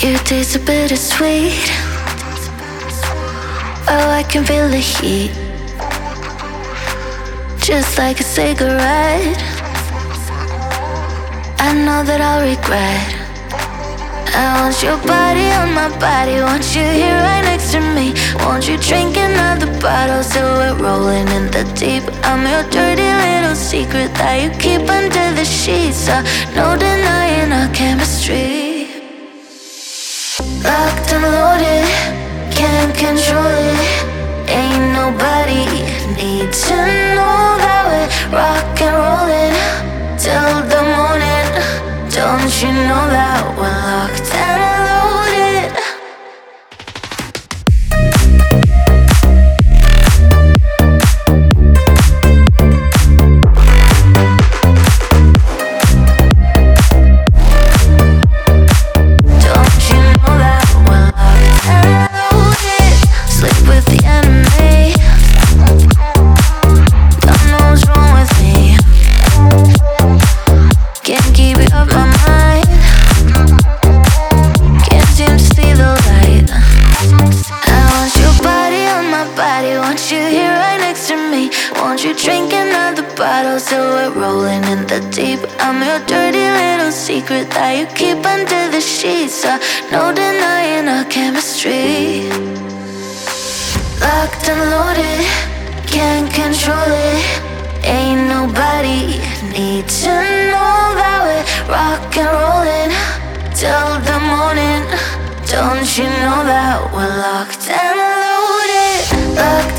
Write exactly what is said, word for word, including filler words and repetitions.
You taste a bittersweet. Oh, I can feel the heat, just like a cigarette. I know that I'll regret. I want your body on my body, want you here right next to me. Want you drinking another bottle till we're rolling in the deep. I'm your dirty little secret that you keep under the sheets. Uh, no denying our chemistry. Locked and loaded, can't control it. Ain't nobody need to know that we're rock and rolling till the morning. Don't you know that we're locked and loaded? Don't you know that we're locked and loaded? Sleep with the enemy. Don't know what's wrong with me. Can't keep it up my mind. Can't seem to see the light. I want your body on my body, want you here right next to me. Want you drinking another bottle till we're rolling in the deep. I'm your dirty little secret that you keep under the sheets. Uh, no denying our chemistry. Locked and loaded, can't control it. Ain't nobody need to know that we're rock and rolling till the morning. Don't you know that we're locked and loaded? Locked